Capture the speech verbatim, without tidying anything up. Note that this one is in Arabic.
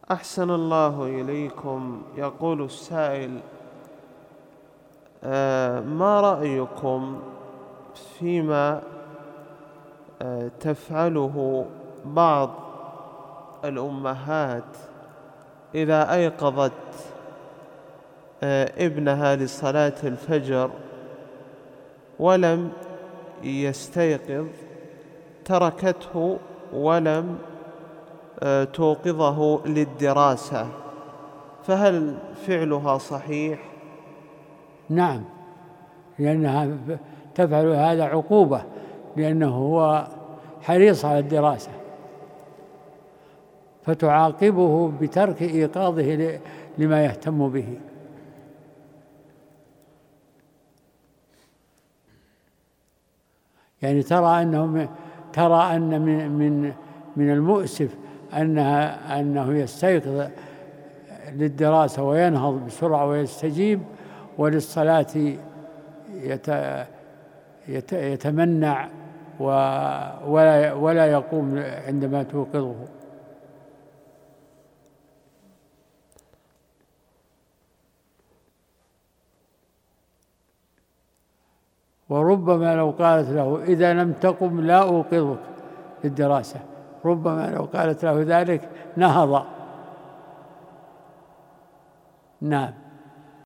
أحسن الله إليكم. يقول السائل: آه ما رأيكم فيما آه تفعله بعض الأمهات إذا أيقظت آه ابنها لصلاة الفجر ولم يستيقظ، تركته ولم آه توقظه للدراسة، فهل فعلها صحيح؟ نعم، لأنها تفعل هذا عقوبة، لأنه هو حريص على الدراسة، فتعاقبه بترك إيقاظه لما يهتم به. يعني ترى أنه ترى أن من من من المؤسف أنها أنه يستيقظ للدراسة وينهض بسرعة ويستجيب، وللصلاة يتمنع ولا ولا يقوم عندما توقظه. وربما لو قالت له: إذا لم تقم لا أوقظك للدراسة، ربما لو قالت له ذلك نهض. نعم.